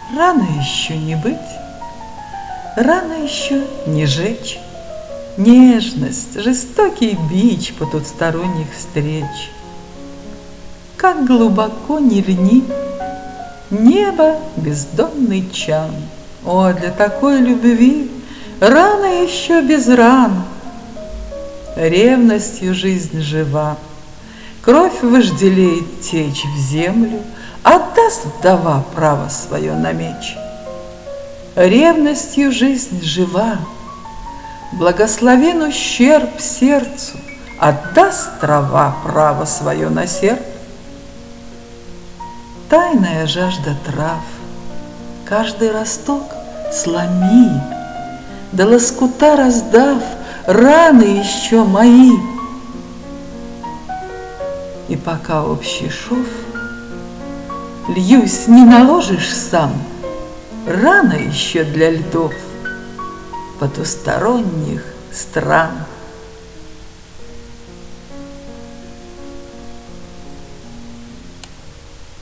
Рано еще не быть, рано еще не жечь. Нежность, жестокий бич потусторонних встреч. Как глубоко не льни, небо бездонный чан. О, для такой любви рано еще без ран. Ревностью жизнь жива, кровь вожделеет течь в землю, отдаст вдова право свое на меч. Ревностью жизнь жива, благословен ущерб сердцу, отдаст трава право свое на серп. Тайная жажда трав, каждый росток сломи, до лоскута раздав раны еще мои. И пока общий шов, льюсь, не наложишь сам, рано еще для льдов потусторонних стран.